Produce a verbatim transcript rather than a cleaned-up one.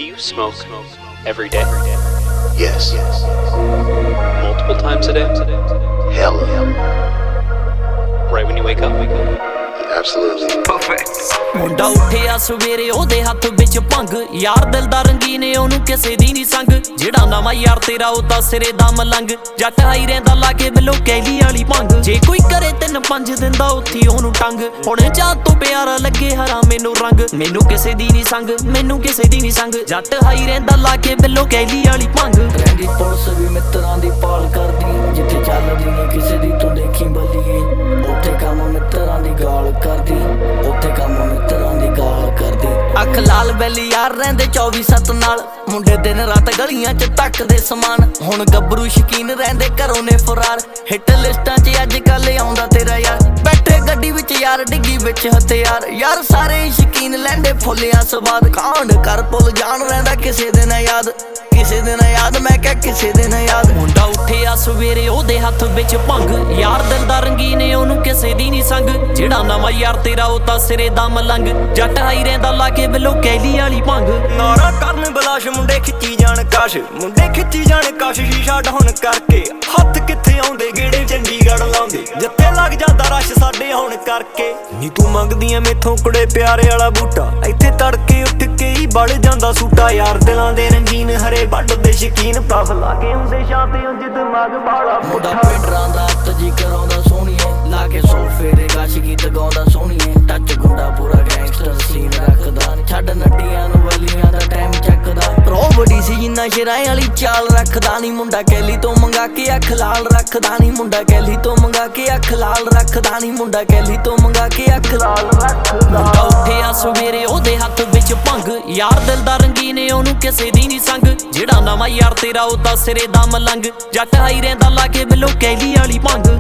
Do you smoke every day? Yes. Multiple times a day? Hella. Right when you wake up? Absolutely. Perfect. ਮੁੰਡਾ ਉੱਠਿਆ ਸਵੇਰੇ ਉਹਦੇ ਹੱਥ ਵਿੱਚ ਭੰਗ ਯਾਰ ਦਿਲ ਦਾ ਰੰਗੀਨੇ ਉਹਨੂੰ ਕਿਸੇ ਦੀ ਨਹੀਂ ਸੰਗ ਜਿਹੜਾ ਨਵਾਂ ਯਾਰ ਤੇਰਾ ਉਹਦਾ ਸਿਰੇ ਦਾ ਮਲੰਗ ਜੱਟ ਹਾਈ ਰਹਿੰਦਾ ਲਾ ਕੇ ਬਿੱਲੋ ਕੈਲੀ ਵਾਲੀ ਭੰਗ ਜੇ ਕੋਈ ਕਰੇ ਤਿੰਨ ਪੰਜ ਦਿੰਦਾ ਉੱਥੀ ਉਹਨੂੰ ਟੰਗ ਹੁਣ ਚਾਹ ਤੋਂ ਪਿਆਰਾ ਲੱਗੇ ਹਰਾ ਮੈਨੂੰ ਰੰਗ ਮੈਨੂੰ ਕਿਸੇ ਦੀ ਨਹੀਂ ਸੰਗ ਮੈਨੂੰ ਕਿਸੇ ਦੀ ਨਹੀਂ ਸੰਗ ਜੱਟ ਹਾਈ ਰਹਿੰਦਾ ਲਾ ਕੇ ਬਿੱਲੋ ਕੈਲੀ ਵਾਲੀ ਭੰਗ ਰਹਿੰਦੀ ਪੁਲਿਸ ਵੀ ਮਿੱਤਰਾਂ ਦੀ ਪਾਲ ਕਰਦੀ ਜਿੱਥੇ ਚੱਲਦੀ ਨੀ ਕਿਸੇ ਦੀ ਤੂੰ ਦੇਖੀ ਬੱਲੀਏ ਉੱਥੇ ਕੰਮ ਮਿੱਤਰਾਂ ਦੀ ਗਾਲ ਕਰਦੀ ਉੱਥੇ ਕੰਮ ਮਿੱਤਰਾਂ ਦੀ ਗਾਲ ਕਰਦੀ ਅੱਖ ਲਾਲ ਬੈਲੀ ਯਾਰ ਰਹਿੰਦੇ ਚੌਵੀ ਸੱਤ ਨਾਲ ਮੁੰਡੇ ਦਿਨ ਰਾਤ ਗਲੀਆਂ ਚ ਤੱਕਦੇ ਸਮਾਨ ਹੁਣ ਗੱਭਰੂ ਸ਼ਕੀਨ ਰਹਿੰਦੇ ਘਰੋਂ ਨੇ ਫਰਾਰ ਹਿੱਟ ਲਿਸਟਾਂ ਚ ਅੱਜ ਕੱਲ ਆਉਂਦਾ ਤੇਰਾ ਯਾਰ ਬੈਠੇ ਗੱਡੀ ਵਿੱਚ ਯਾਰ ਡਿੱਗੀ ਵਿੱਚ ਹਥਿਆਰ ਯਾਰ ਸਾਰੇ ਸ਼ਕੀਨ ਲੈਂਦੇ ਫੁੱਲਿਆਂ ਸਵਾਦ ਕਾਂਡ ਕਰ ਭੁੱਲ ਜਾਣ ਰਹਿੰਦਾ ਕਿਸੇ ਦਿਨ ਯਾਦ ਕਿਸੇ ਦਿਨ ਯਾਦ ਮੈਂ ਕਿਹਾ ਕਿਸੇ ਦਿਨ ਯਾਦ ਮੁੰਡਾ ਉੱਠਿਆ ਸਵੇਰੇ ਉਹਦੇ ਹੱਥ ਵਿੱਚ ਭੰਗ ਯਾਰ ਦਿਲ ਦਾ ਰੰਗੀਨੇ ਉਹਨੂੰ ਕਿਸੇ ਦੀ ਨਹੀਂ ਸੰਗ ਜਿਹੜਾ ਨਵਾਂ ਯਾਰ ਤੇਰਾ ਉਹ ਤਾਂ ਸਿਰੇ ਦਾ ਮਲੰਗ ਜੱਟ ਹਾਈ ਰਹਿੰਦਾ ਲਾ ਕੇ ਬਿੱਲੋ ਕੈਲੀ ਵਾਲੀ ਭੰਗ ਨਾਰਾ ਕਰਨ ਬਲਾਸ਼ ਮੁੰਡੇ ਖਿੱਚੀ ਜਾਣ ਕਾਸ਼ ਮੁੰਡੇ ਖਿੱਚੀ ਜਾਣ ਕਾਸ਼ ਸ਼ੀਸ਼ਾ ਡਾਉਣ ਕਰਕੇ ਹੱਥ ਕਿੱਥੇ ਆਉਂਦੇ ਗੇੜੇ ਚੰਡੀਗੜ੍ਹ ਲਾਉਂਦੇ ਜਿੱਥੇ ਲੱਗ ਜਾਂਦਾ ਰਸ਼ ਸਾਡੇ ਆਉਣ ਕਰਕੇ ਨੀ ਤੂੰ ਮੰਗਦੀਆਂ ਮੇਥੋਂ ਕੁੜੇ ਪਿਆਰੇ ਵਾਲਾ ਬੂਟਾ ਇੱਥੇ ਤੜਕੇ ਉੱਠ ਕੇ ਹੀ ਬੜ ਜਾਂਦਾ ਸੂਟਾ ਯਾਰ ਦਿਲਾਂ ਦੇ ਰੰਗੀਨ ਹਰੇ ਵੱਡ ਦੇ ਸ਼ਕੀਨ ਪਫ ਲਾ ਕੇ ਹੁੰਦੇ ਸ਼ਾਂਤੀ ਉਂਝ ਦਿਮਾਗ ਬਾਲਾ ਮੁੰਡਾ ਪਿੰਡਰਾਂ ਦਾ ਹੱਥ ਜੀ ਕਰਾਉਂਦਾ ਸੋਹਣੀਏ ਲਾ ਕੇ ਸੋਫੇ ਦੇ ਗਾਸ਼ ਗੀਤ ਗਾਉਂਦਾ ਸੋਹਣੀਏ ਟੱਚ ਗੁੰਡਾ ਪੂਰਾ ਗੈਂਗਸਟਰ ਸੀਨ ਰੱਖਦਾ ਛੱਡ ਨੱਡੀਆਂ ਨੂੰ ਵਲੀਆਂ ਦਾ ਟਾਈਮ ਚੱਕਦਾ ਰੋ ਬੜੀ ਸੀ ਜਿੰਨਾ ਸ਼ੇਰਾਂ ਵਾਲੀ ਚਾਲ ਰੱਖਦਾ ਨੀ ਮੁੰਡਾ ਕੈਲੀ ਤੋਂ ਮੰਗਾ ਕੇ ਅੱਖ ਲਾਲ ਰੱਖਦਾ ਨੀ ਮੁੰਡਾ ਕੈਲੀ ਤੋਂ ਮੰਗਾ ਕੇ ਅੱਖ ਲਾਲ ਰੱਖਦਾ ਨੀ ਮੁੰਡਾ ਕੈਲੀ ਤੋਂ ਮੰਗਾ ਕੇ ਅੱਖ ਲਾਲ ਰੱਖਦਾ ਮੁੰਡਾ ਉੱਠਿਆ ਸਵੇਰੇ ਉਹਦੇ ਹੱਥ ਵਿੱਚ ਭੰਗ ਯਾਰ ਦਿਲ ਦਾ ਰੰਗੀਨੇ ਉਹਨੂੰ ਕਿਸੇ ਦੀ ਨਹੀਂ ਸੰਗ ਜਿਹੜਾ ਨਵਾਂ ਯਾਰ ਤੇਰਾ ਉਹ ਤਾਂ ਸਿਰੇ ਦਾ ਮਲੰਗ ਜੱਟ ਹਾਈ ਰਹਿੰਦਾ ਲਾ ਕੇ ਬਿੱਲੋ ਕੈਲੀ ਵਾਲੀ ਭੰਗ